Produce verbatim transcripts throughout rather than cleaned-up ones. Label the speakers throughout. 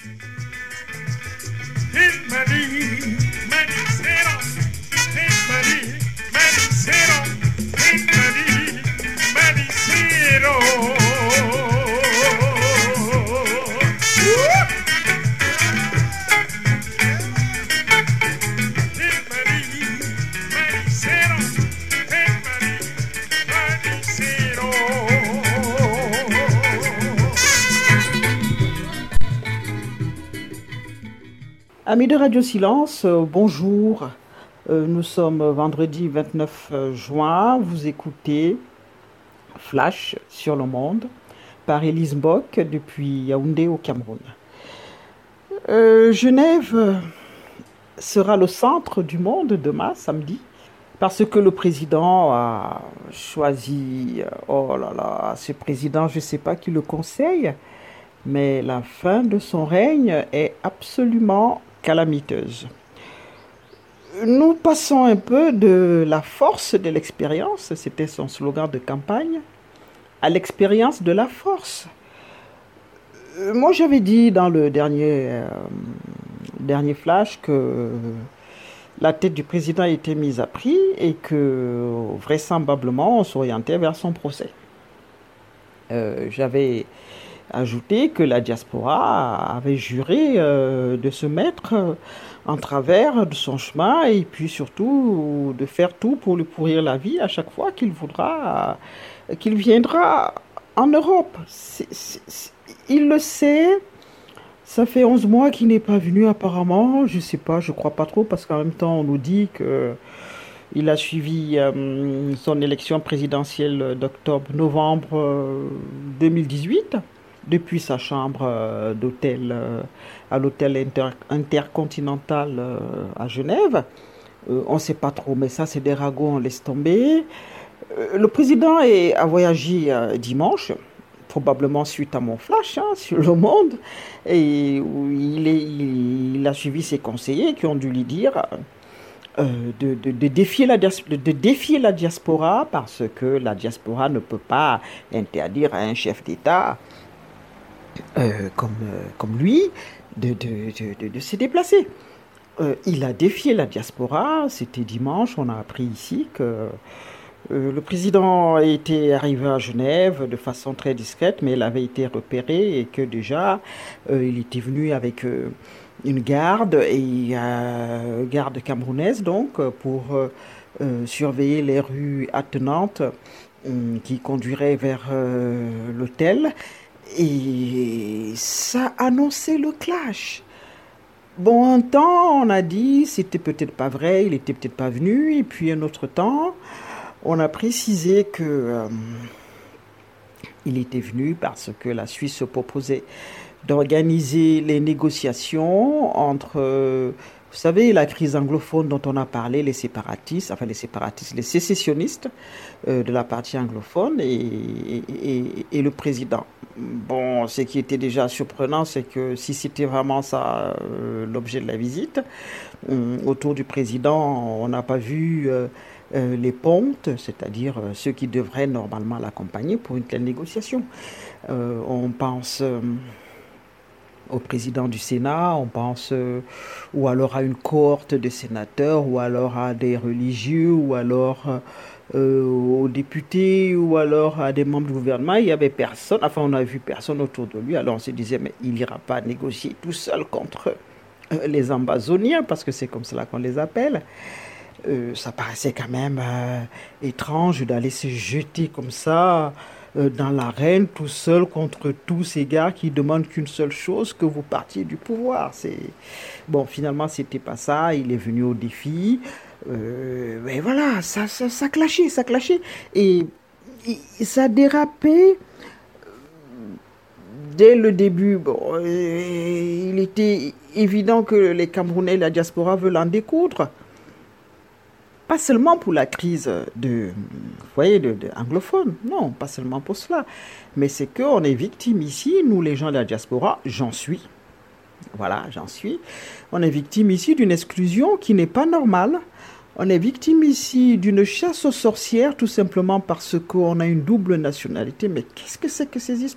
Speaker 1: Amis de Radio Silence, euh, bonjour. Euh, nous sommes vendredi vingt-neuf juin. Vous écoutez Flash sur le monde par Élise Bock depuis Yaoundé au Cameroun. Euh, Genève sera le centre du monde demain, samedi, parce que le président a choisi, oh là là, ce président, je ne sais pas qui le conseille, mais la fin de son règne est absolument calamiteuse. Nous passons un peu de la force de l'expérience, c'était son slogan de campagne, à l'expérience de la force. Moi, j'avais dit dans le dernier, euh, dernier flash que la tête du président était mise à prix et que vraisemblablement on s'orientait vers son procès. Euh, j'avais ajouté que la diaspora avait juré euh, de se mettre en travers de son chemin et puis surtout de faire tout pour lui pourrir la vie à chaque fois qu'il voudra, euh, qu'il viendra en Europe. C'est, c'est, c'est, il le sait, ça fait onze mois qu'il n'est pas venu apparemment, je ne sais pas, je ne crois pas trop parce qu'en même temps on nous dit que il a suivi euh, son élection présidentielle d'octobre-novembre euh, deux mille dix-huit. Depuis sa chambre euh, d'hôtel euh, à l'hôtel inter- intercontinental euh, à Genève. Euh, on ne sait pas trop, mais ça c'est des ragots, on laisse tomber. Euh, le président est, a voyagé euh, dimanche, probablement suite à mon flash hein, sur Le Monde, et où il, est, il, il a suivi ses conseillers qui ont dû lui dire euh, de, de, de, défier la dias- de, de défier la diaspora parce que la diaspora ne peut pas interdire à un chef d'État Euh, comme, euh, comme lui, de, de, de, de, de se déplacer. Euh, il a défié la diaspora, c'était dimanche, on a appris ici que euh, le président était arrivé à Genève de façon très discrète, mais il avait été repéré et que déjà, euh, il était venu avec euh, une garde, et euh, garde camerounaise donc, pour euh, euh, surveiller les rues attenantes euh, qui conduiraient vers euh, l'hôtel. Et ça annonçait le clash. Bon, un temps, on a dit, c'était peut-être pas vrai, il était peut-être pas venu. Et puis un autre temps, on a précisé que euh, il était venu parce que la Suisse se proposait d'organiser les négociations entre, euh, vous savez, la crise anglophone dont on a parlé, les séparatistes, enfin les séparatistes, les sécessionnistes euh, de la partie anglophone et, et, et, et le président. Bon, ce qui était déjà surprenant, c'est que si c'était vraiment ça euh, l'objet de la visite, euh, autour du président, on n'a pas vu euh, euh, les pontes, c'est-à-dire euh, ceux qui devraient normalement l'accompagner pour une telle négociation. Euh, on pense euh, au président du Sénat, on pense euh, ou alors à une cohorte de sénateurs, ou alors à des religieux, ou alors euh, Euh, aux députés ou alors à des membres du gouvernement. Il n'y avait personne, enfin on n'a vu personne autour de lui, alors on se disait mais il n'ira pas négocier tout seul contre euh, les ambazoniens, parce que c'est comme cela qu'on les appelle. Euh, ça paraissait quand même euh, étrange d'aller se jeter comme ça euh, dans l'arène tout seul contre tous ces gars qui demandent qu'une seule chose, que vous partiez du pouvoir. C'est... Bon, finalement c'était pas ça, il est venu au défi. Euh, mais voilà, ça, ça, ça clashait, ça clashait. Et, et ça dérapait dès le début. Bon, euh, il était évident que les Camerounais, la diaspora veulent en découdre. Pas seulement pour la crise de, vous voyez, de, de anglophone, non, pas seulement pour cela. Mais c'est qu'on est victime ici, nous les gens de la diaspora, j'en suis. Voilà, j'en suis. On est victime ici d'une exclusion qui n'est pas normale. On est victime ici d'une chasse aux sorcières, tout simplement parce qu'on a une double nationalité. Mais qu'est-ce que c'est que ces histoires ?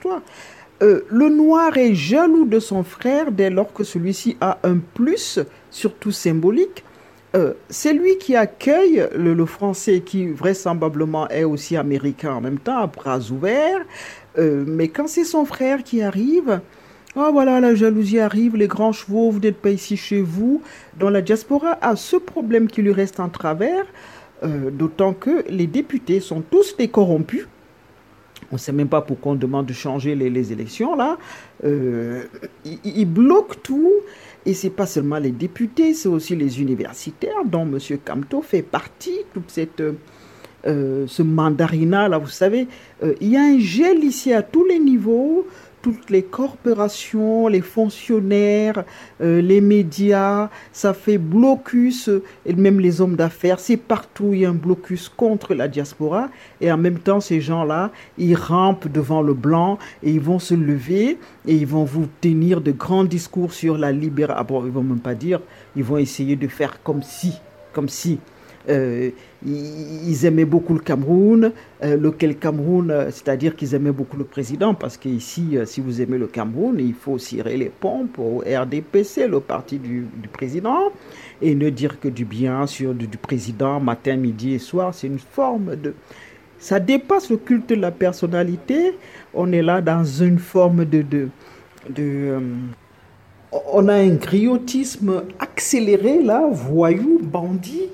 Speaker 1: Euh, le noir est jaloux de son frère dès lors que celui-ci a un plus, surtout symbolique. Euh, c'est lui qui accueille le, le français qui vraisemblablement est aussi américain en même temps, à bras ouverts. Euh, mais quand c'est son frère qui arrive, ah voilà, la jalousie arrive, les grands chevaux, vous n'êtes pas ici chez vous. Donc la diaspora a ce problème qui lui reste en travers, euh, d'autant que les députés sont tous des corrompus. On ne sait même pas pourquoi on demande de changer les, les élections, là. Euh, ils, ils bloquent tout. Et ce n'est pas seulement les députés, c'est aussi les universitaires, dont M. Kamto fait partie, toute cette, euh, ce mandarinat, là, vous savez. Euh, il y a un gel ici à tous les niveaux. Toutes les corporations, les fonctionnaires, euh, les médias, ça fait blocus, et même les hommes d'affaires, c'est partout, il y a un blocus contre la diaspora, et en même temps, ces gens-là, ils rampent devant le blanc, et ils vont se lever, et ils vont vous tenir de grands discours sur la libération. Ah bon, ils vont même pas dire, ils vont essayer de faire comme si, comme si. Euh, ils aimaient beaucoup le Cameroun, euh, lequel Cameroun, c'est-à-dire qu'ils aimaient beaucoup le président, parce qu'ici, euh, si vous aimez le Cameroun, il faut cirer les pompes au R D P C, le parti du, du président, et ne dire que du bien sur du, du président matin, midi et soir. C'est une forme de... Ça dépasse le culte de la personnalité. On est là dans une forme de... de, de euh, on a un griotisme accéléré, là, voyou, bandit.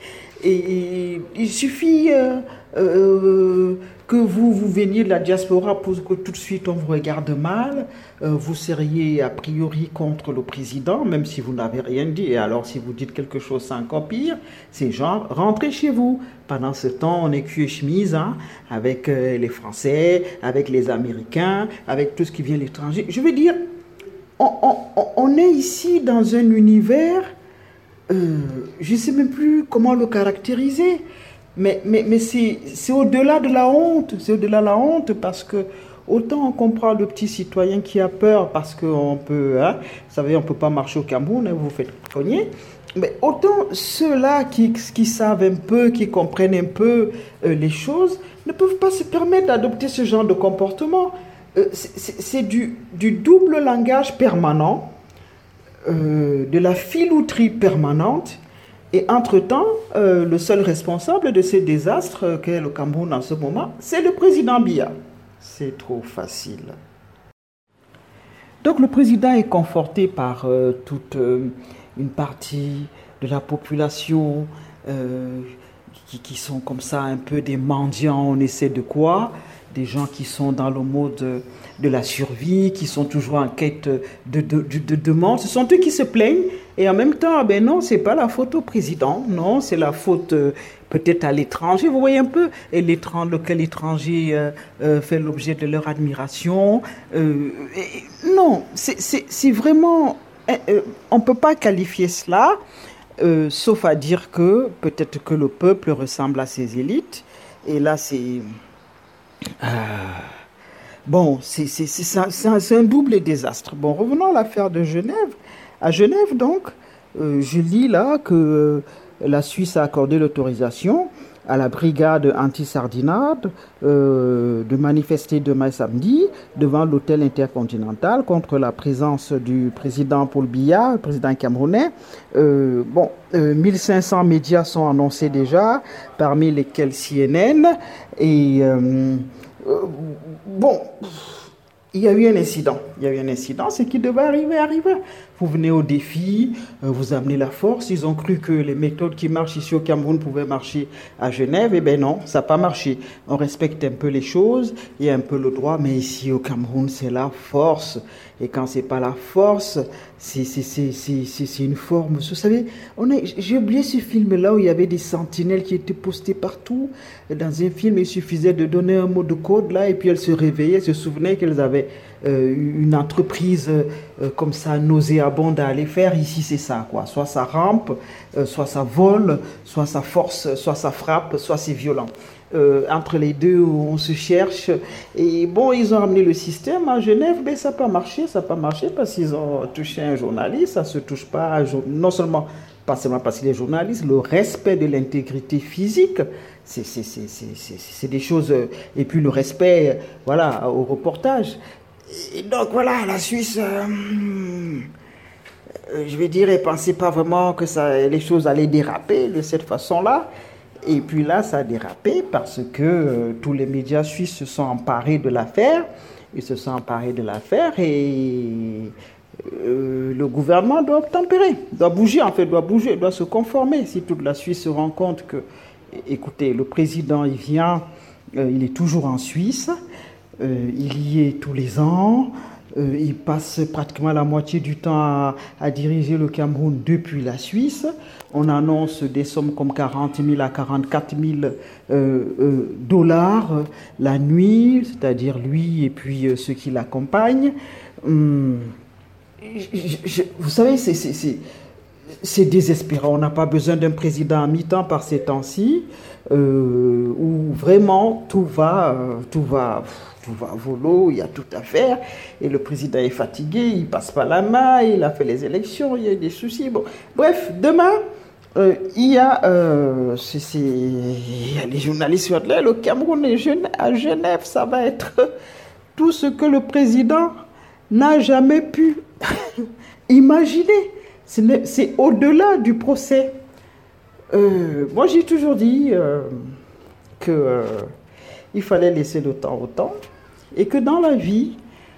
Speaker 1: Et il suffit euh, euh, que vous, vous veniez de la diaspora pour que tout de suite on vous regarde mal. Euh, vous seriez a priori contre le président, même si vous n'avez rien dit. Et alors si vous dites quelque chose, c'est encore pire. C'est genre, rentrez chez vous. Pendant ce temps, on est cul et chemise hein, avec euh, les Français, avec les Américains, avec tout ce qui vient de l'étranger. Je veux dire, on, on, on est ici dans un univers... Euh, je ne sais même plus comment le caractériser, mais, mais, mais c'est, c'est au-delà de la honte, c'est au-delà de la honte parce que autant on comprend le petit citoyen qui a peur parce qu'on peut, hein, vous savez, on ne peut pas marcher au Cameroun, hein, vous vous faites cogner, mais autant ceux-là qui, qui savent un peu, qui comprennent un peu euh, les choses, ne peuvent pas se permettre d'adopter ce genre de comportement. Euh, c'est, c'est, c'est du, du double langage permanent. Euh, de la filouterie permanente et entre-temps, euh, le seul responsable de ces désastres qu'est le Cameroun en ce moment, c'est le président Biya. C'est trop facile. Donc le président est conforté par euh, toute euh, une partie de la population euh, qui, qui sont comme ça un peu des mendiants, on essaie de quoi ? Des gens qui sont dans le mode de la survie, qui sont toujours en quête de, de, de, de demande. Ce sont eux qui se plaignent et en même temps, ben non, c'est pas la faute au président, non, c'est la faute euh, peut-être à l'étranger. Vous voyez un peu, et l'étranger, lequel étranger euh, euh, fait l'objet de leur admiration. Euh, et, non, c'est, c'est, c'est vraiment... Euh, on ne peut pas qualifier cela, euh, sauf à dire que peut-être que le peuple ressemble à ses élites. Et là, c'est... Euh, bon, c'est, c'est, c'est, c'est, un, c'est un double désastre. Bon, revenons à l'affaire de Genève. À Genève, donc, euh, je lis là que euh, la Suisse a accordé l'autorisation à la brigade anti-sardinade euh, de manifester demain samedi devant l'hôtel intercontinental contre la présence du président Paul Biya, le président camerounais. Euh, bon, euh, mille cinq cents médias sont annoncés déjà, parmi lesquels C N N. Et euh, euh, bon, il y a eu un incident. Il y a eu un incident, ce qui devait arriver, arriver. Vous venez au défi, vous amenez la force. Ils ont cru que les méthodes qui marchent ici au Cameroun pouvaient marcher à Genève. Eh bien non, ça n'a pas marché. On respecte un peu les choses, il y a un peu le droit, mais ici au Cameroun, c'est la force. Et quand c'est pas la force, c'est, c'est, c'est, c'est, c'est, c'est une forme. Vous savez, on a, j'ai oublié ce film-là où il y avait des sentinelles qui étaient postées partout. Dans un film, il suffisait de donner un mot de code là, et puis elles se réveillaient, se souvenaient qu'elles avaient euh, une entreprise euh, comme ça nauséabonde à aller faire. Ici, c'est ça, quoi. Soit ça rampe, euh, soit ça vole, soit ça force, soit ça frappe, soit c'est violent. Euh, entre les deux, on se cherche. Et bon, ils ont ramené le système à Genève, mais ça n'a pas marché, ça n'a pas marché parce qu'ils ont touché un journaliste. Ça ne se touche pas, à, non seulement, pas seulement parce qu'il est journaliste, le respect de l'intégrité physique, c'est, c'est, c'est, c'est, c'est, c'est des choses. Et puis le respect, voilà, au reportage. Et donc voilà, la Suisse, euh, euh, je vais dire, elle ne pensait pas vraiment que ça, les choses allaient déraper de cette façon-là. Et puis là, ça a dérapé parce que euh, tous les médias suisses se sont emparés de l'affaire. Ils se sont emparés de l'affaire et euh, le gouvernement doit tempérer, doit bouger en fait, doit bouger, doit se conformer. Si toute la Suisse se rend compte que, écoutez, le président, il vient, euh, il est toujours en Suisse, euh, il y est tous les ans, euh, il passe pratiquement la moitié du temps à, à diriger le Cameroun depuis la Suisse. On annonce des sommes comme quarante mille à quarante-quatre mille euh, euh, dollars euh, la nuit, c'est-à-dire lui et puis euh, ceux qui l'accompagnent. Hum, je, je, vous savez, c'est, c'est, c'est, c'est désespérant. On n'a pas besoin d'un président à mi-temps par ces temps-ci, euh, où vraiment tout va, euh, tout va, tout va à volo, il y a tout à faire. Et le président est fatigué, il passe pas la main, il a fait les élections, il y a des soucis. Bon, bref, demain. Euh, il, y a, euh, c'est, c'est, il y a les journalistes qui vont dire le Cameroun est à Genève, ça va être tout ce que le président n'a jamais pu imaginer. C'est, c'est au-delà du procès. Euh, moi, j'ai toujours dit euh, qu'il euh, fallait laisser le temps au temps et que dans la vie,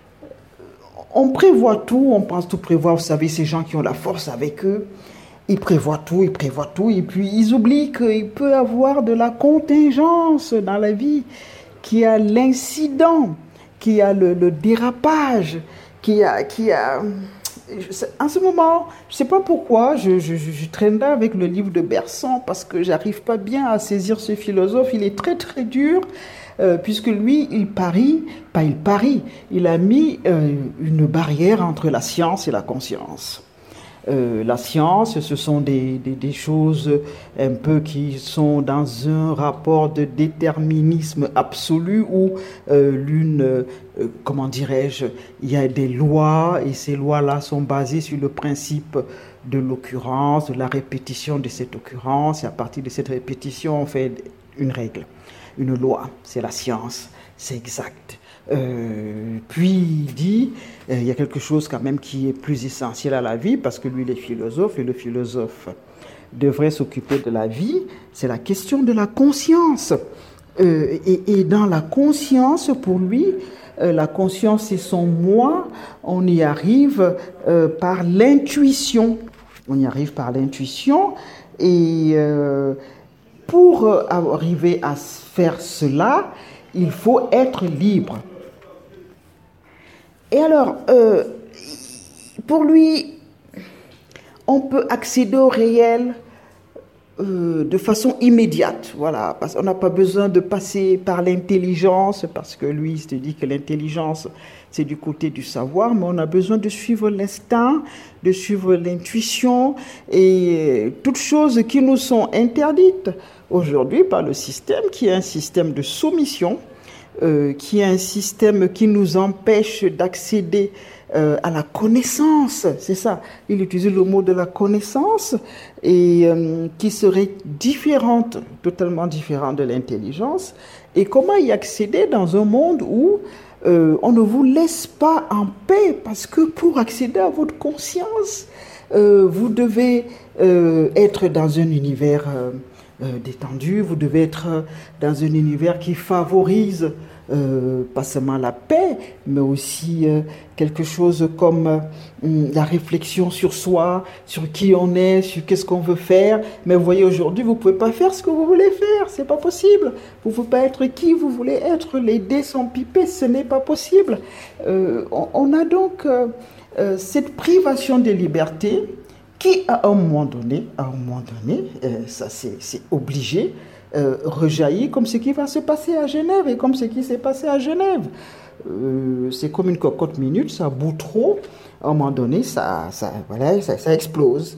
Speaker 1: on prévoit tout, on pense tout prévoir. Vous savez, ces gens qui ont la force avec eux, ils prévoient tout, ils prévoient tout, et puis ils oublient qu'il peut y avoir de la contingence dans la vie, qu'il y a l'incident, qu'il y a le, le dérapage, qu'il y a... Qu'il y a en ce moment, je ne sais pas pourquoi, je, je, je traîne là avec le livre de Bergson, parce que je n'arrive pas bien à saisir ce philosophe, il est très très dur, euh, puisque lui, il parie, pas il parie, il a mis euh, une barrière entre la science et la conscience. Euh, la science, ce sont des, des, des choses un peu qui sont dans un rapport de déterminisme absolu où euh, l'une, euh, comment dirais-je, il y a des lois et ces lois-là sont basées sur le principe de l'occurrence, de la répétition de cette occurrence et à partir de cette répétition, on fait une règle, une loi, c'est la science, c'est exact. Euh, puis il dit, euh, il y a quelque chose quand même qui est plus essentiel à la vie, parce que lui il est philosophe, et le philosophe devrait s'occuper de la vie, c'est la question de la conscience. Euh, et, et dans la conscience, pour lui, euh, la conscience c'est son moi, on y arrive euh, par l'intuition. On y arrive par l'intuition, et euh, pour arriver à faire cela, il faut être libre. Et alors, euh, pour lui, on peut accéder au réel euh, de façon immédiate, voilà, parce qu'on n'a pas besoin de passer par l'intelligence, parce que lui, il se dit que l'intelligence, c'est du côté du savoir, mais on a besoin de suivre l'instinct, de suivre l'intuition, et toutes choses qui nous sont interdites aujourd'hui par le système, qui est un système de soumission, Euh, qui est un système qui nous empêche d'accéder euh, à la connaissance, c'est ça, il utilise le mot de la connaissance, et euh, qui serait différente, totalement différente de l'intelligence. Et comment y accéder dans un monde où euh, on ne vous laisse pas en paix, parce que pour accéder à votre conscience, euh, vous devez euh, être dans un univers euh, Euh, détendu, vous devez être dans un univers qui favorise euh, pas seulement la paix, mais aussi euh, quelque chose comme euh, la réflexion sur soi, sur qui on est, sur qu'est-ce qu'on veut faire. Mais vous voyez, aujourd'hui, vous ne pouvez pas faire ce que vous voulez faire, c'est pas possible. Vous ne pouvez pas être qui vous voulez être, les dés sont pipés, ce n'est pas possible. Euh, on, on a donc euh, euh, cette privation de liberté qui, à un moment donné, à un moment donné, euh, ça c'est, c'est obligé, euh, rejaillit comme ce qui va se passer à Genève et comme ce qui s'est passé à Genève. Euh, c'est comme une cocotte minute, ça bout trop, à un moment donné, ça, ça, voilà, ça, ça explose.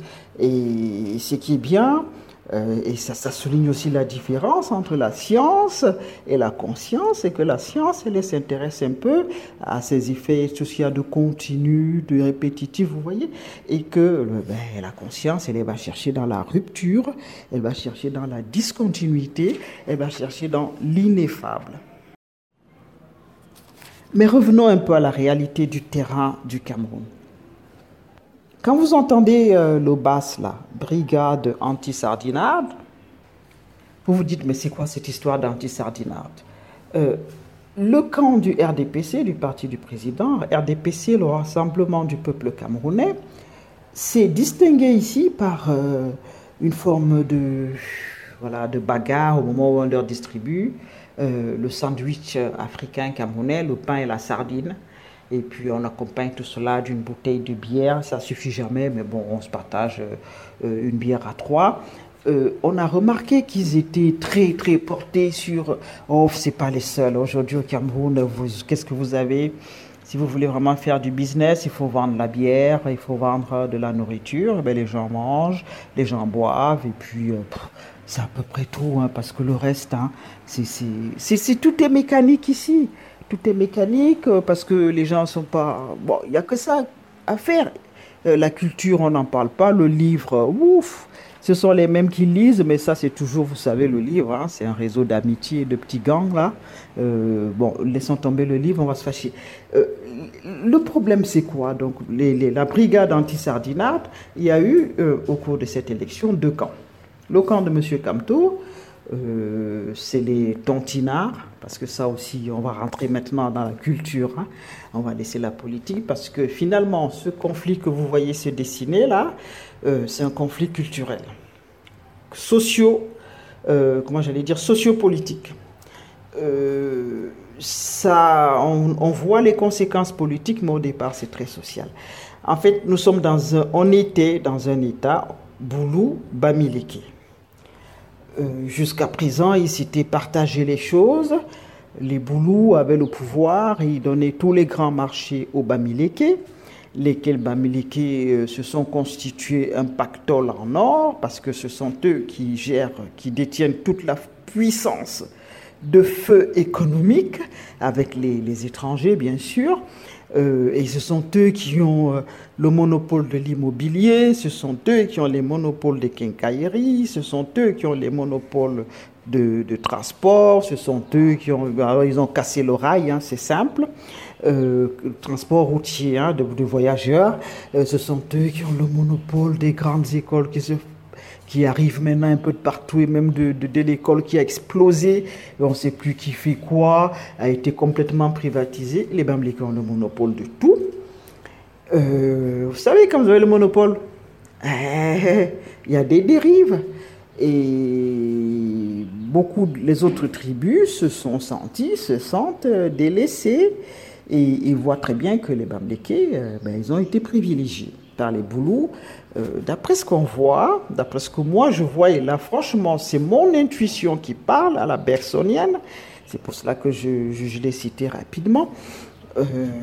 Speaker 1: Et ce qui est bien, euh, et ça, ça souligne aussi la différence entre la science et la conscience, c'est que la science, elle, elle s'intéresse un peu à ces effets, tout ce qu'il y a de continu, de répétitif, vous voyez, et que ben, la conscience, elle, elle va chercher dans la rupture, elle va chercher dans la discontinuité, elle va chercher dans l'ineffable. Mais revenons un peu à la réalité du terrain du Cameroun. Quand vous entendez euh, le B A S, là, Brigade anti-sardinade, vous vous dites, mais c'est quoi cette histoire d'anti-sardinade? euh, Le camp du R D P C, du parti du président, R D P C, le Rassemblement du peuple camerounais, s'est distingué ici par euh, une forme de, voilà, de bagarre au moment où on leur distribue euh, le sandwich africain camerounais, le pain et la sardine. Et puis on accompagne tout cela d'une bouteille de bière. Ça suffit jamais, mais bon, on se partage euh, une bière à trois. Euh, on a remarqué qu'ils étaient très très portés sur oh, c'est pas les seuls aujourd'hui au Cameroun, vous, qu'est-ce que vous avez? Si vous voulez vraiment faire du business, il faut vendre la bière, il faut vendre de la nourriture. Ben, les gens mangent, les gens boivent, et puis euh, pff, c'est à peu près tout, hein, parce que le reste, hein, c'est, c'est, c'est, c'est, tout est mécanique ici. Tout est mécanique euh, parce que les gens sont pas. Bon, il n'y a que ça à faire. Euh, la culture, on n'en parle pas. Le livre, ouf! Ce sont les mêmes qui lisent, mais ça, c'est toujours, vous savez, le livre. Hein, c'est un réseau d'amitié et de petits gangs, là. Euh, bon, laissons tomber le livre, on va se fâcher. Euh, le problème, c'est quoi? Donc, les, les, la brigade anti-sardinade, il y a eu, euh, au cours de cette élection, deux camps. Le camp de M. Kamto, euh, c'est les tontinards, parce que ça aussi, on va rentrer maintenant dans la culture. Hein, on va laisser la politique, parce que finalement, ce conflit que vous voyez se dessiner, là, Euh, c'est un conflit culturel, socio, euh, comment j'allais dire, sociopolitique. Euh, ça, on, on voit les conséquences politiques, mais au départ, c'est très social. En fait, nous sommes dans un, on était dans un État Boulou Bamileke. Euh, jusqu'à présent, ils s'étaient partagé les choses. Les Boulous avaient le pouvoir, ils donnaient tous les grands marchés aux Bamileke. Lesquels Bamileke euh, se sont constitués un pactole en or, parce que ce sont eux qui gèrent, qui détiennent toute la puissance de feu économique, avec les, les étrangers bien sûr, euh, et ce sont eux qui ont euh, le monopole de l'immobilier, ce sont eux qui ont les monopoles des quincailleries, ce sont eux qui ont les monopoles de, de transport, ce sont eux qui ont, alors ils ont cassé le rail, hein, c'est simple. Euh, transport routier, hein, de, de voyageurs, euh, ce sont eux qui ont le monopole des grandes écoles qui, se, qui arrivent maintenant un peu de partout, et même de, de, de l'école qui a explosé, et on ne sait plus qui fait quoi, a été complètement privatisé. Les Bamileke ont le monopole de tout. Euh, vous savez, quand vous avez le monopole, il y a des dérives. Et beaucoup, les autres tribus se sont sentis, se sentent délaissés. Et ils voient très bien que les Bamileke, euh, ben, ils ont été privilégiés par les Boulous. Euh, d'après ce qu'on voit, d'après ce que moi je vois, et là franchement c'est mon intuition qui parle à la bergsonienne, c'est pour cela que je, je, je l'ai cité rapidement. Euh,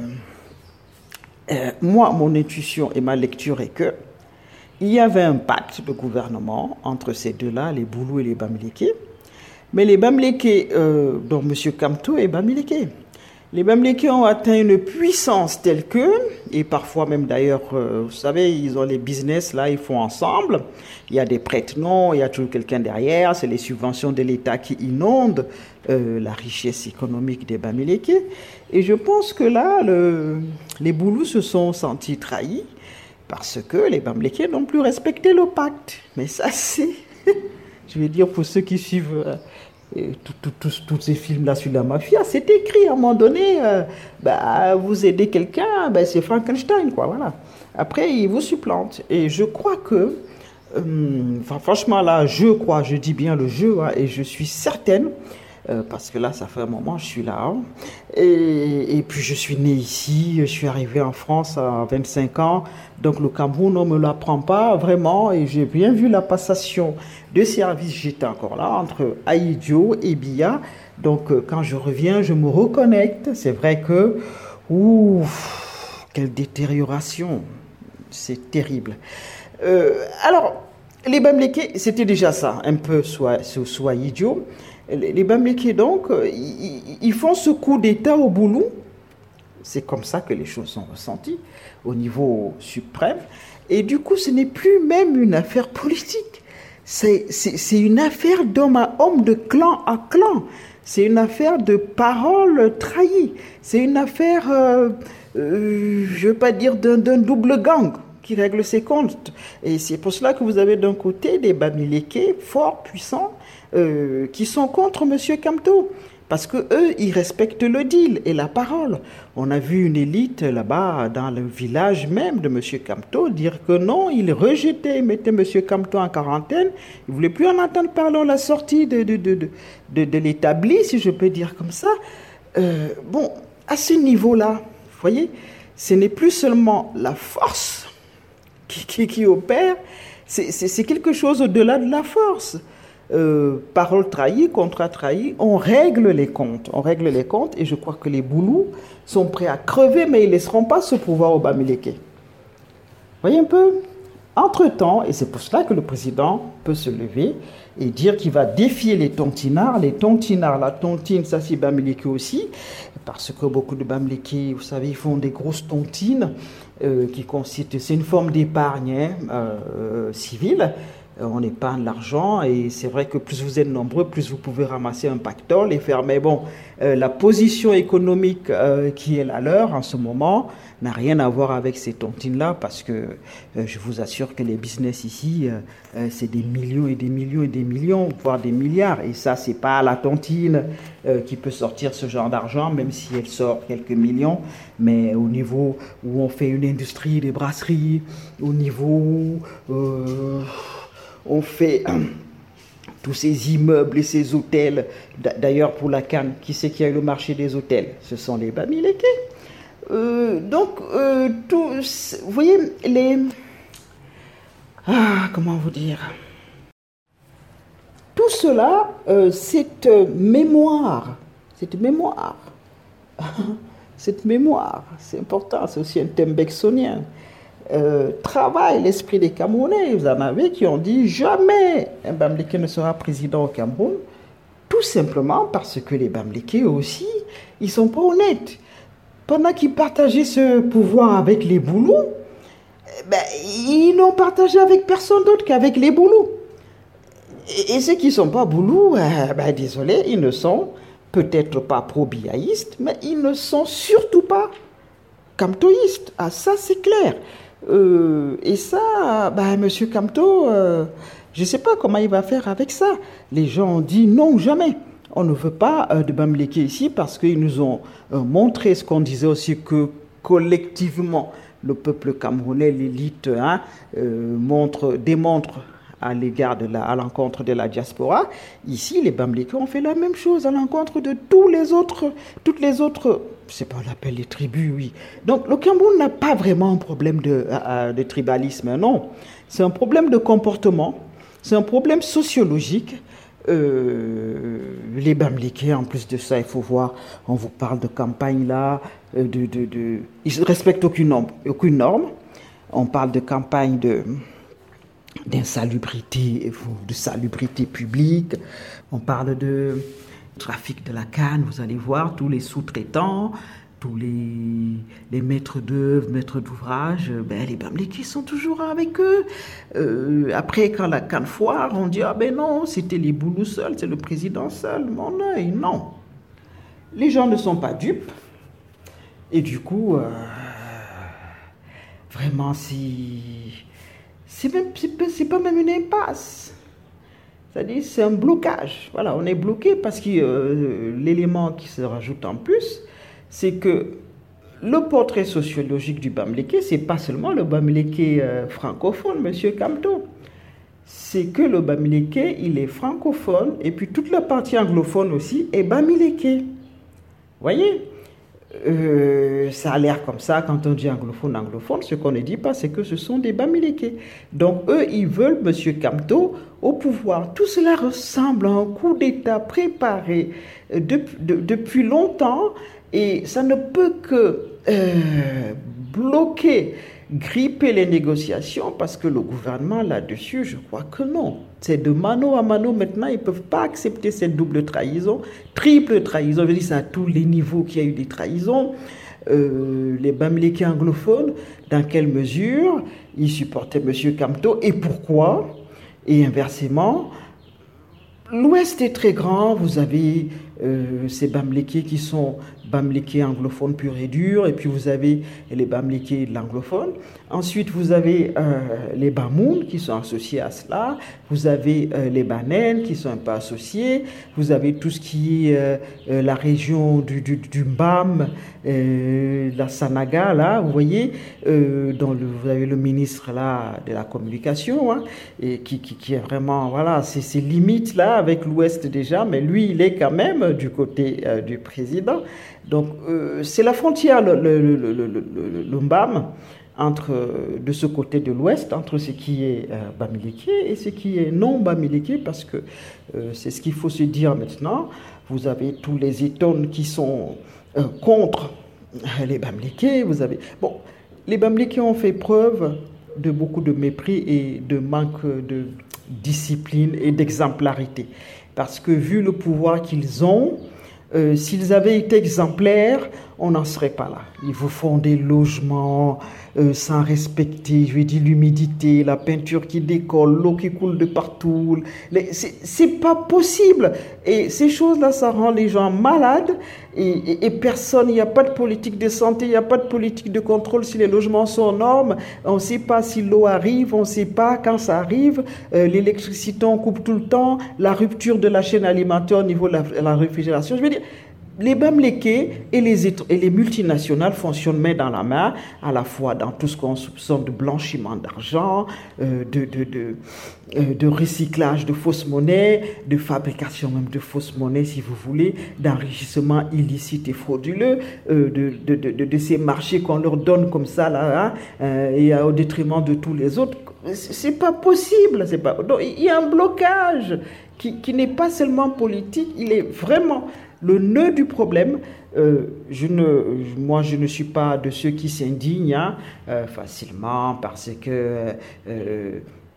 Speaker 1: euh, moi, mon intuition et ma lecture est que il y avait un pacte de gouvernement entre ces deux-là, les Boulous et les Bamileke. Mais les Bamileke, euh, dont M. Kamto est Bamileke, les Bamileke ont atteint une puissance telle que, et parfois même d'ailleurs, euh, vous savez, ils ont les business, là, ils font ensemble. Il y a des prête-noms, il y a toujours quelqu'un derrière, c'est les subventions de l'État qui inondent euh, la richesse économique des Bamileke. Et je pense que là, le, les Boulous se sont sentis trahis parce que les Bamileke n'ont plus respecté le pacte. Mais ça, c'est, je vais dire, pour ceux qui suivent... Euh, Et tout, tout, tout, tous ces films-là sur la mafia, c'est écrit à un moment donné, euh, bah, vous aidez quelqu'un, bah, c'est Frankenstein, quoi, voilà. Après, il vous supplante. Et je crois que, euh, franchement, là, je crois, je dis bien le jeu, hein, et je suis certaine, euh, parce que là, ça fait un moment, je suis là, hein, et, et puis je suis né ici, je suis arrivé en France à vingt-cinq ans, donc le Cameroun, on ne me l'apprend pas vraiment, et j'ai bien vu la passation de services, j'étais encore là, entre Ahidjo et Biya. Donc, euh, quand je reviens, je me reconnecte. C'est vrai que, ouf, quelle détérioration. C'est terrible. Euh, alors, les Bamileke, c'était déjà ça, un peu soit, soit Ahidjo. Les, les Bamileke, donc, ils, ils font ce coup d'État au Boulou. C'est comme ça que les choses sont ressenties au niveau suprême. Et du coup, ce n'est plus même une affaire politique. C'est, c'est, c'est une affaire d'homme à homme, de clan à clan. C'est une affaire de paroles trahies. C'est une affaire, euh, euh, je ne veux pas dire d'un, d'un double gang qui règle ses comptes. Et c'est pour cela que vous avez d'un côté des Bamileke forts, puissants, euh, qui sont contre M. Kamto. Parce que eux, ils respectent le deal et la parole. On a vu une élite là-bas, dans le village même de M. Kamto, dire que non, il rejetait, il mettait M. Kamto en quarantaine. Il ne voulait plus en entendre parler. On l'a sorti de, de, de, de, de, de l'établi, si je peux dire comme ça. Euh, bon, à ce niveau-là, vous voyez, ce n'est plus seulement la force qui, qui, qui opère, c'est, c'est, c'est quelque chose au-delà de la force. Euh, parole trahie, contrat trahi, on règle les comptes. On règle les comptes et je crois que les Boulous sont prêts à crever, mais ils ne laisseront pas ce pouvoir aux Bamileke. Voyez un peu? Entre-temps, et c'est pour cela que le président peut se lever et dire qu'il va défier les tontinards. Les tontinards, la tontine, ça c'est Bamileke aussi, parce que beaucoup de Bamileke, vous savez, ils font des grosses tontines euh, qui consistent, c'est une forme d'épargne hein, euh, civile. On épargne l'argent et c'est vrai que plus vous êtes nombreux, plus vous pouvez ramasser un pactole et faire. Mais bon, euh, la position économique euh, qui est la leur en ce moment n'a rien à voir avec ces tontines-là parce que euh, je vous assure que les business ici, euh, euh, c'est des millions et des millions et des millions, voire des milliards. Et ça, c'est pas la tontine euh, qui peut sortir ce genre d'argent, même si elle sort quelques millions. Mais au niveau où on fait une industrie des brasseries, au niveau... Euh, on fait euh, tous ces immeubles et ces hôtels. D'ailleurs, pour la Cannes, qui c'est qui a eu le marché des hôtels? Ce sont les Bamileke. Euh, donc, euh, tout, vous voyez, les... Ah, comment vous dire? Tout cela, euh, cette mémoire, cette mémoire, cette mémoire, c'est important, c'est aussi un thème becksonien. Euh, travaille l'esprit des Camerounais. Vous en avez qui ont dit jamais un Bamileke ne sera président au Cameroun, tout simplement parce que les Bamileke aussi, ils sont pas honnêtes. Pendant qu'ils partageaient ce pouvoir avec les Boulous, ben, ils n'ont partagé avec personne d'autre qu'avec les Boulous. Et, et ceux qui ne sont pas Boulous, euh, ben, désolé, ils ne sont peut-être pas pro-biaïstes, mais ils ne sont surtout pas kamtoïstes. Ah, ça c'est clair. Euh, et ça, bah, M. Kamto, euh, je ne sais pas comment il va faire avec ça. Les gens ont dit non, jamais. On ne veut pas euh, de Bamileke ici parce qu'ils nous ont euh, montré ce qu'on disait aussi que collectivement, le peuple camerounais, l'élite, hein, euh, montre, démontre à l'égard de la, à l'encontre de la diaspora. Ici, les Bamileke ont fait la même chose à l'encontre de tous les autres, toutes les autres, je sais pas, on l'appelle les tribus, oui. Donc, le Cameroun n'a pas vraiment un problème de, de tribalisme, non. C'est un problème de comportement, c'est un problème sociologique. Euh, les Bamileke, en plus de ça, il faut voir, on vous parle de campagne là, de, de, de, ils ne respectent aucune norme, aucune norme. On parle de campagne de d'insalubrité, de salubrité publique. On parle de trafic de la canne, vous allez voir, tous les sous-traitants, tous les, les maîtres d'œuvre, maîtres d'ouvrage, ben, les Bamileke sont toujours avec eux. Euh, après, quand la canne foire, on dit « Ah ben non, c'était les Boulous seuls, c'est le président seul. » Mon œil, non. Les gens ne sont pas dupes. Et du coup, euh, vraiment, si... C'est, même, c'est, pas, c'est pas même une impasse. C'est-à-dire, c'est un blocage. Voilà, on est bloqué parce que euh, l'élément qui se rajoute en plus, c'est que le portrait sociologique du Bamileke, c'est pas seulement le Bamileke euh, francophone, Monsieur Kamto. C'est que le Bamileke, il est francophone, et puis toute la partie anglophone aussi est Bamileke. Vous voyez? Euh, ça a l'air comme ça quand on dit anglophone, anglophone. Ce qu'on ne dit pas, c'est que ce sont des Bamileke. Donc eux, ils veulent M. Kamto au pouvoir. Tout cela ressemble à un coup d'État préparé de, de, depuis longtemps et ça ne peut que euh, bloquer, gripper les négociations parce que le gouvernement là-dessus, je crois que non. C'est de mano à mano maintenant, ils ne peuvent pas accepter cette double trahison, triple trahison. Je dis ça à tous les niveaux qu'il y a eu des trahisons. Euh, les Bamileke anglophones, dans quelle mesure ils supportaient M. Kamto et pourquoi? Et inversement, l'Ouest est très grand, vous avez euh, ces Bamileke qui sont Bamileke anglophones purs et durs, et puis vous avez les Bamileke de l'anglophone. Ensuite, vous avez euh, les Bamoun qui sont associés à cela, vous avez euh, les Banen qui sont un peu associés, vous avez tout ce qui est euh, euh, la région du, du, du Mbam, euh, la Sanaga, là, vous voyez, euh, dont le, vous avez le ministre là de la communication, hein, et qui, qui, qui est vraiment, voilà, c'est ses limites là avec l'Ouest déjà, mais lui, il est quand même du côté euh, du président. Donc, euh, c'est la frontière, le, le, le, le, le, le, le Mbam, entre, de ce côté de l'Ouest, entre ce qui est euh, Bamileke et ce qui est non Bamileke, parce que euh, c'est ce qu'il faut se dire maintenant. Vous avez tous les Etones qui sont euh, contre les Bamileke. Vous avez... Bon, les Bamileke ont fait preuve de beaucoup de mépris et de manque de discipline et d'exemplarité. Parce que vu le pouvoir qu'ils ont, euh, s'ils avaient été exemplaires, on n'en serait pas là. Ils vous font des logements euh, sans respecter, je veux dire, l'humidité, la peinture qui décolle, l'eau qui coule de partout. Les, c'est, c'est pas possible. Et ces choses-là, ça rend les gens malades. Et, et, et personne, il n'y a pas de politique de santé, il n'y a pas de politique de contrôle si les logements sont aux normes. On ne sait pas si l'eau arrive, on ne sait pas quand ça arrive. Euh, l'électricité, on coupe tout le temps. La rupture de la chaîne alimentaire au niveau de la, la réfrigération. Je veux dire, les Bamileke et les, et les multinationales fonctionnent main dans la main, à la fois dans tout ce qu'on soupçonne de blanchiment d'argent, euh, de, de, de, euh, de recyclage de fausses monnaies, de fabrication même de fausses monnaies, si vous voulez, d'enrichissement illicite et frauduleux, euh, de, de, de, de, de ces marchés qu'on leur donne comme ça, là, hein, euh, et au détriment de tous les autres. C'est pas possible. C'est pas... Donc, il y a un blocage qui, qui n'est pas seulement politique, il est vraiment... Le nœud du problème, euh, je ne, moi je ne suis pas de ceux qui s'indignent hein, euh, facilement parce que euh,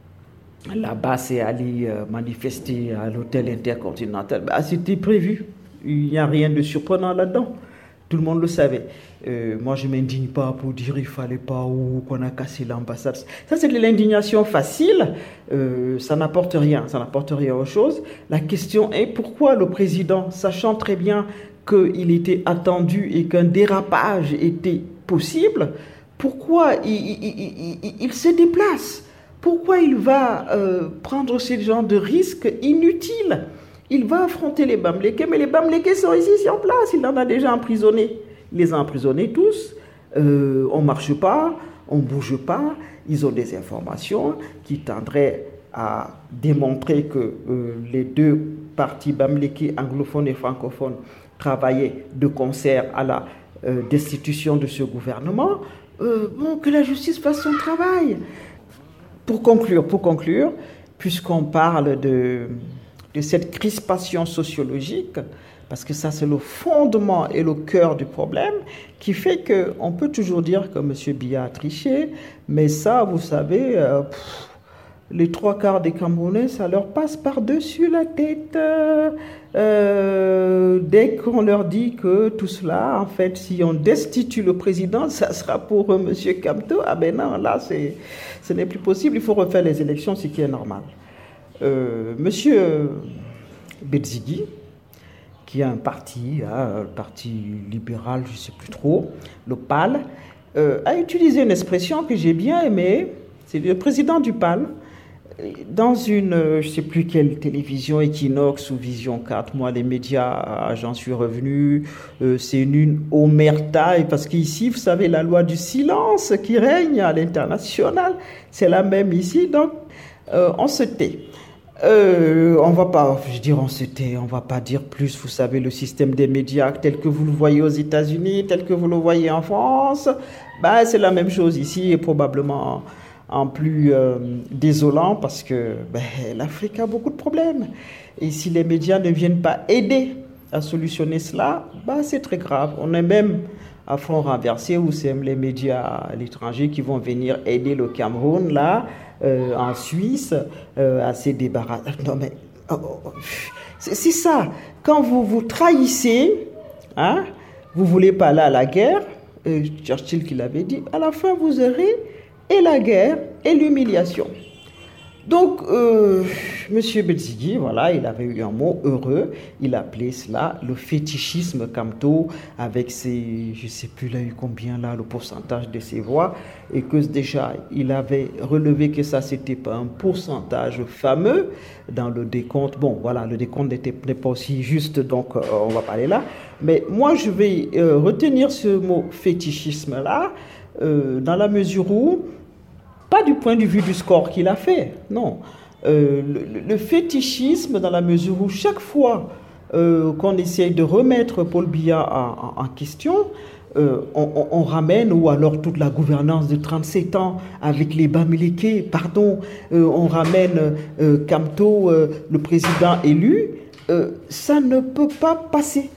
Speaker 1: là-bas c'est aller euh, manifester à l'hôtel intercontinental. Bah, c'était prévu, il n'y a rien de surprenant là-dedans. Tout le monde le savait. Euh, moi, je ne m'indigne pas pour dire qu'il ne fallait pas ou qu'on a cassé l'ambassade. Ça, c'est de l'indignation facile. Euh, ça n'apporte rien. Ça n'apporte rien aux choses. La question est pourquoi le président, sachant très bien qu'il était attendu et qu'un dérapage était possible, pourquoi il, il, il, il, il se déplace? Pourquoi il va euh, prendre ce genre de risques inutiles? Il va affronter les Bamileke, mais les Bamileke sont ici sur place. Il en a déjà emprisonnés. Il les a emprisonnés tous. Euh, on ne marche pas, on ne bouge pas. Ils ont des informations qui tendraient à démontrer que euh, les deux partis Bamileke, anglophones et francophones, travaillaient de concert à la euh, destitution de ce gouvernement. Euh, bon, que la justice fasse son travail. Pour conclure, pour conclure, puisqu'on parle de... de cette crispation sociologique, parce que ça c'est le fondement et le cœur du problème, qui fait qu'on peut toujours dire que M. Biya a triché, mais ça, vous savez, euh, pff, les trois quarts des Camerounais, ça leur passe par-dessus la tête. Euh, dès qu'on leur dit que tout cela, en fait, si on destitue le président, ça sera pour euh, M. Kamto, ah ben non, là, c'est, ce n'est plus possible, il faut refaire les élections, ce qui est normal. Euh, Monsieur Besigye, qui a un parti, hein, le parti libéral, je ne sais plus trop, le P A L, euh, a utilisé une expression que j'ai bien aimée. C'est le président du P A L, dans une, euh, je ne sais plus quelle télévision, Equinox ou Vision quatre, moi les médias, j'en suis revenu, euh, c'est une, une omerta, parce qu'ici, vous savez, la loi du silence qui règne à l'international, c'est la même ici, donc euh, on se tait. Euh, on va pas, je dire on se tait, on va pas dire plus, vous savez, le système des médias tel que vous le voyez aux États-Unis, tel que vous le voyez en France, bah, c'est la même chose ici et probablement en plus euh, désolant parce que ben, l'Afrique a beaucoup de problèmes. Et si les médias ne viennent pas aider à solutionner cela, bah, c'est très grave. On est même à front renversé où c'est les médias à l'étranger qui vont venir aider le Cameroun, là, euh, en Suisse, euh, à se débarrasser. Non, mais oh, oh, c'est, c'est ça. Quand vous vous trahissez, hein, vous voulez pas aller à la guerre, euh, Churchill qui l'avait dit, à la fin vous aurez et la guerre et l'humiliation. Donc, euh, Monsieur Bezzigui, voilà, il avait eu un mot heureux. Il appelait cela le fétichisme Camto, avec ses, je ne sais plus, il a eu combien là, le pourcentage de ses voix, et que déjà, il avait relevé que ça, c'était pas un pourcentage fameux dans le décompte. Bon, voilà, le décompte n'était pas aussi juste, donc euh, on va parler là. Mais moi, je vais euh, retenir ce mot fétichisme là, euh, dans la mesure où, pas du point de vue du score qu'il a fait, non. Euh, le, le fétichisme dans la mesure où chaque fois euh, qu'on essaye de remettre Paul Biya en, en, en question, euh, on, on, on ramène, ou alors toute la gouvernance de trente-sept ans avec les Bamileke, pardon, euh, on ramène euh, Camto, euh, le président élu, euh, ça ne peut pas passer.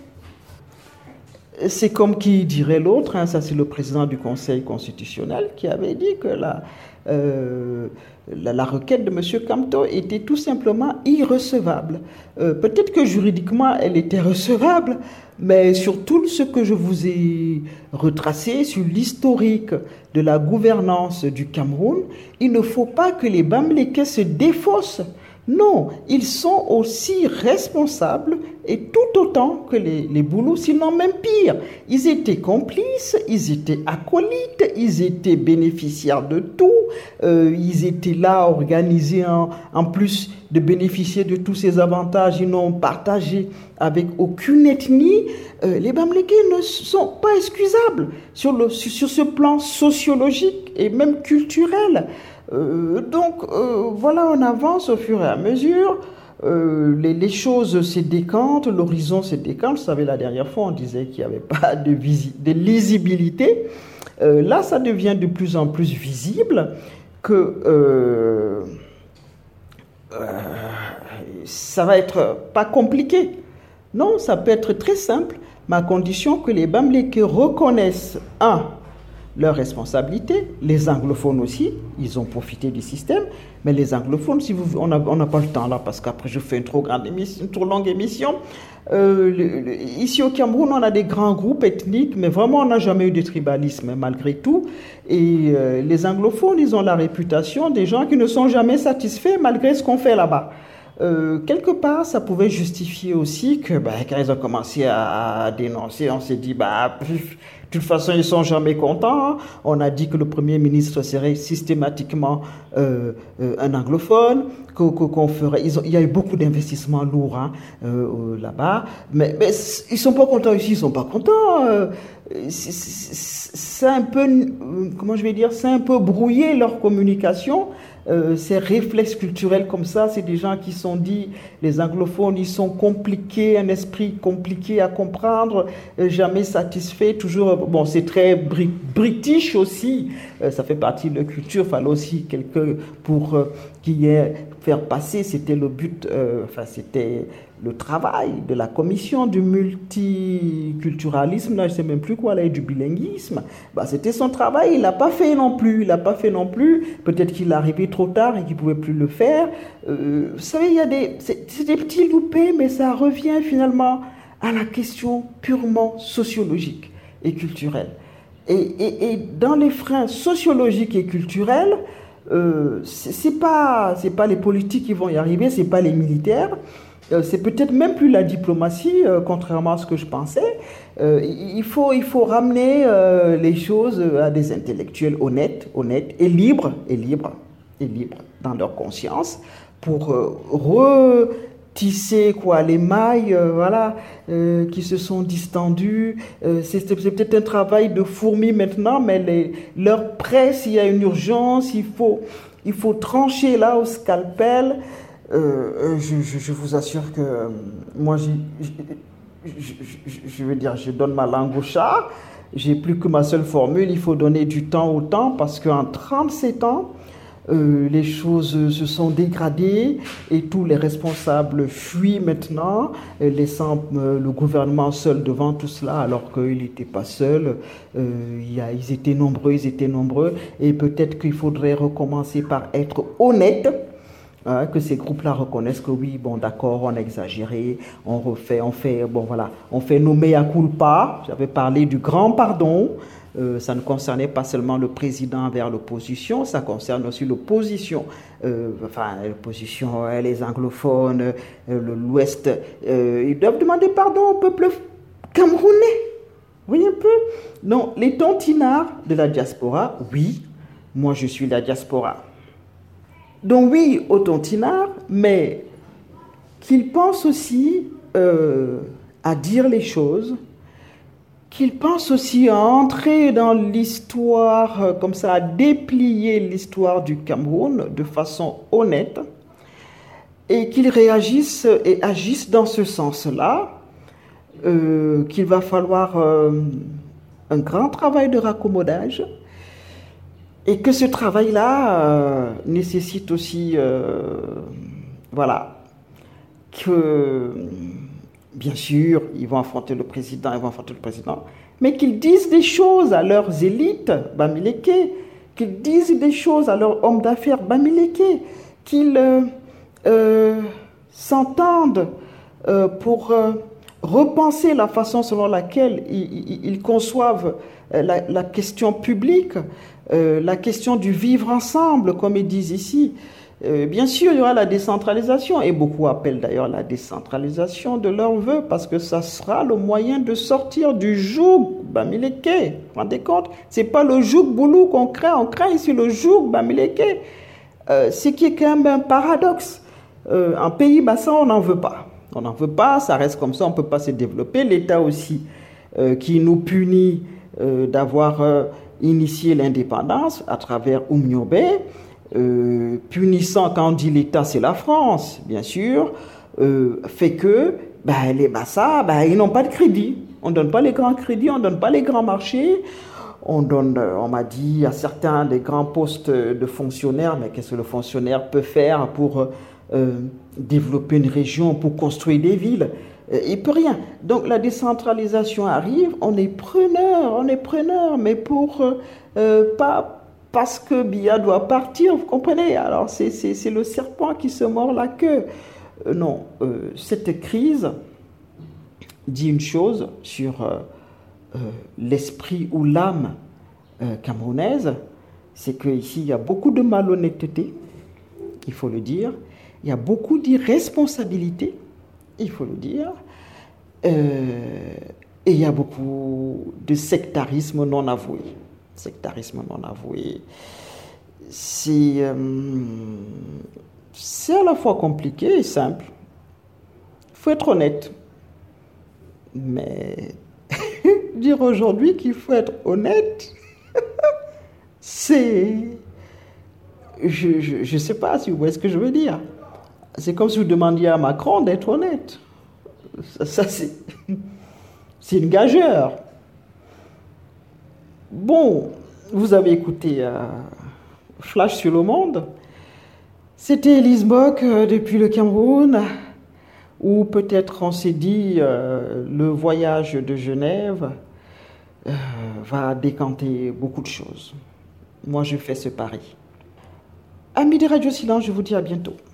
Speaker 1: C'est comme qui dirait l'autre, hein, ça c'est le président du Conseil constitutionnel qui avait dit que la, euh, la, la requête de M. Camto était tout simplement irrecevable. Euh, peut-être que juridiquement elle était recevable, mais sur tout ce que je vous ai retracé, sur l'historique de la gouvernance du Cameroun, il ne faut pas que les Bamileke se défaussent. Non, ils sont aussi responsables et tout autant que les, les Boulous, sinon même pire. Ils étaient complices, ils étaient acolytes, ils étaient bénéficiaires de tout, euh, ils étaient là organisés en, en plus de bénéficier de tous ces avantages, ils n'ont partagé avec aucune ethnie. Euh, les Bamileke ne sont pas excusables sur, le, sur ce plan sociologique et même culturel. Euh, donc euh, voilà, on avance au fur et à mesure, euh, les, les choses se décantent, l'horizon se décante. Vous savez, la dernière fois on disait qu'il n'y avait pas de, visi- de lisibilité, euh, là ça devient de plus en plus visible que euh, euh, ça va être pas compliqué, non, ça peut être très simple, mais à condition que les Bamileke reconnaissent, un, leurs responsabilités, les anglophones aussi, ils ont profité du système, mais les anglophones, si vous, on n'a on n'a pas le temps là, parce qu'après je fais une trop, grande émission, une trop longue émission. Euh, le, le, ici au Cameroun, on a des grands groupes ethniques, mais vraiment on n'a jamais eu de tribalisme malgré tout. Et euh, les anglophones, ils ont la réputation des gens qui ne sont jamais satisfaits malgré ce qu'on fait là-bas. Euh, quelque part, ça pouvait justifier aussi que ben, quand ils ont commencé à, à dénoncer, on s'est dit, bah, pff, de toute façon, ils ne sont jamais contents. On a dit que le Premier ministre serait systématiquement euh, euh, un anglophone, qu'on, qu'on ferait... Ils ont, il y a eu beaucoup d'investissements lourds hein, euh, là-bas, mais, mais ils ne sont pas contents ici, ils ne sont pas contents. Euh, c'est, c'est, c'est un peu, comment je vais dire, c'est un peu brouillé leur communication. Euh, ces réflexes culturels comme ça, c'est des gens qui sont dit, les anglophones, ils sont compliqués, un esprit compliqué à comprendre, euh, jamais satisfait, toujours, bon, c'est très bri- british aussi, euh, ça fait partie de la culture, il fallait aussi quelqu'un pour euh, qui ait faire passer, c'était le but, euh, enfin, c'était le travail de la commission du multiculturalisme, là, je ne sais même plus quoi, là, et du bilinguisme, bah, c'était son travail, il ne l'a pas fait non plus, il l'a pas fait non plus, peut-être qu'il est arrivé trop tard et qu'il ne pouvait plus le faire. Euh, vous savez, il y a des, c'est, c'est des petits loupés, mais ça revient finalement à la question purement sociologique et culturelle. Et, et, et dans les freins sociologiques et culturels, euh, c'est, c'est pas, c'est pas les politiques qui vont y arriver, c'est pas les militaires. Euh, c'est peut-être même plus la diplomatie, euh, contrairement à ce que je pensais. Euh, il, faut, il faut ramener euh, les choses à des intellectuels honnêtes, honnêtes et libres, et libres, et libres dans leur conscience, pour euh, retisser quoi, les mailles euh, voilà, euh, qui se sont distendues. Euh, c'est, c'est peut-être un travail de fourmi maintenant, mais les, leur presse, il y a une urgence, il faut, il faut trancher là au scalpel. Euh, je, je, je vous assure que euh, moi, je, je, je, je veux dire, je donne ma langue au chat. J'ai plus que ma seule formule. Il faut donner du temps au temps parce qu'en trente-sept ans, euh, les choses se sont dégradées et tous les responsables fuient maintenant, laissant euh, le gouvernement seul devant tout cela, alors qu'il n'était pas seul. Euh, il y a, ils étaient nombreux, ils étaient nombreux, et peut-être qu'il faudrait recommencer par être honnête. Hein, que ces groupes-là reconnaissent que oui, bon, d'accord, on a exagéré, on refait, on fait, bon, voilà, on fait nos mea culpa. J'avais parlé du grand pardon, Euh, ça ne concernait pas seulement le président envers l'opposition, ça concerne aussi l'opposition, euh, enfin l'opposition, euh, les anglophones, euh, l'Ouest. Euh, ils doivent demander pardon au peuple camerounais. Vous voyez un peu? Non, les tontinards de la diaspora, oui, moi je suis la diaspora. Donc oui, aux tontinards, mais qu'ils pensent aussi euh, à dire les choses, qu'ils pensent aussi à entrer dans l'histoire, euh, comme ça, à déplier l'histoire du Cameroun de façon honnête, et qu'ils réagissent et agissent dans ce sens-là, euh, qu'il va falloir euh, un grand travail de raccommodage, et que ce travail-là euh, nécessite aussi, euh, voilà, que, bien sûr, ils vont affronter le président, ils vont affronter le président, mais qu'ils disent des choses à leurs élites bamileke, qu'ils disent des choses à leurs hommes d'affaires bamileke, qu'ils euh, euh, s'entendent euh, pour euh, repenser la façon selon laquelle ils, ils, ils conçoivent la, la question publique, euh, la question du vivre ensemble, comme ils disent ici. Euh, bien sûr, il y aura la décentralisation, et beaucoup appellent d'ailleurs la décentralisation de leurs vœux, parce que ça sera le moyen de sortir du joug bamileke. Vous vous rendez compte? C'est pas le joug boulou qu'on craint, on craint ici le joug bamileke. Euh, ce qui est quand même un paradoxe. Euh, en pays bassin, on n'en veut pas. On n'en veut pas, ça reste comme ça, on ne peut pas se développer. L'État aussi, euh, qui nous punit euh, d'avoir euh, initié l'indépendance à travers Oumniobé, Euh, punissant, quand on dit l'État, c'est la France, bien sûr, euh, fait que ben, les Bassa, ben, ils n'ont pas de crédit. On ne donne pas les grands crédits, on ne donne pas les grands marchés. On donne, on m'a dit, à certains des grands postes de fonctionnaires, mais qu'est-ce que le fonctionnaire peut faire pour euh, développer une région, pour construire des villes? euh, Il ne peut rien. Donc la décentralisation arrive, on est preneur, on est preneur, mais pour euh, euh, pas... Parce que Biya doit partir, vous comprenez? Alors c'est, c'est, c'est le serpent qui se mord la queue. Euh, non, euh, cette crise dit une chose sur euh, euh, l'esprit ou l'âme euh, camerounaise, c'est qu'ici il y a beaucoup de malhonnêteté, il faut le dire, il y a beaucoup d'irresponsabilité, il faut le dire, euh, et il y a beaucoup de sectarisme non avoué. Sectarisme non avoué, c'est, euh, c'est à la fois compliqué et simple. Il faut être honnête. Mais dire aujourd'hui qu'il faut être honnête, c'est... Je ne sais pas si vous voyez ce que je veux dire. C'est comme si vous demandiez à Macron d'être honnête. Ça, ça c'est, c'est une gageure. Bon, vous avez écouté euh, Flash sur le monde. C'était Elise Bock euh, depuis le Cameroun, où peut-être on s'est dit euh, le voyage de Genève euh, va décanter beaucoup de choses. Moi, je fais ce pari. Amis de Radio Silence, je vous dis à bientôt.